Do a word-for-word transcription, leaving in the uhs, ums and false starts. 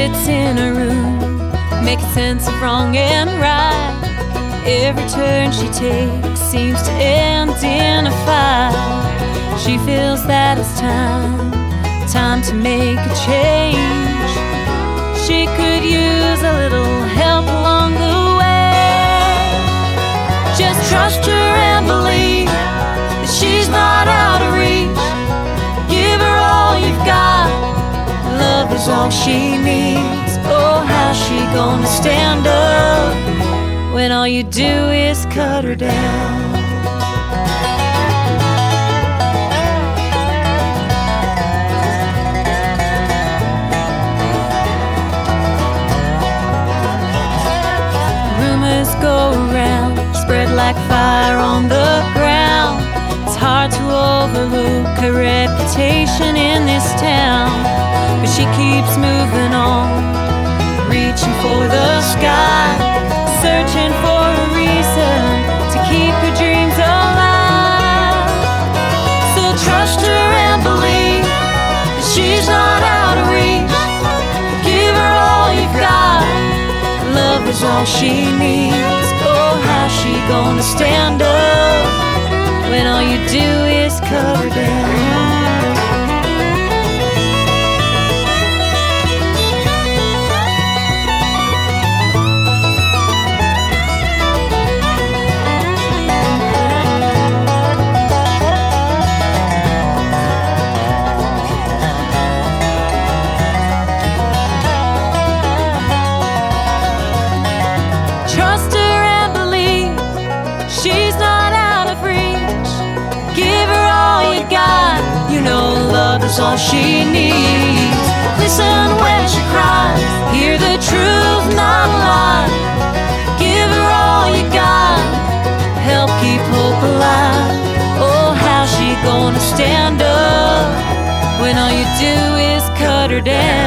sits in a room, making sense of wrong and right. Every turn she takes seems to end in a fight. She feels that it's time, time to make a change. She could use a little help along the way. Just trust her and believe that she's not out of reach. Give her all you've got, love is all she needs. Oh, how's she gonna stand up when all you do is cut her down? Rumors go around, spread like fire on the ground. It's hard to overlook her reputation in this town, but she keeps moving on, reaching for the sky, searching for a reason to keep her dreams alive. So trust her and believe that she's not out of reach. Give her all you've got, love is all she needs. Oh, how's she gonna stand up when all you do is cut her down? Trust her and believe she's not out of reach. Give her all you got, you know love is all she needs. Listen when she cries, hear the truth, not a lie. Give her all you got, help keep hope alive. Oh, how's she gonna stand up when all you do is cut her down?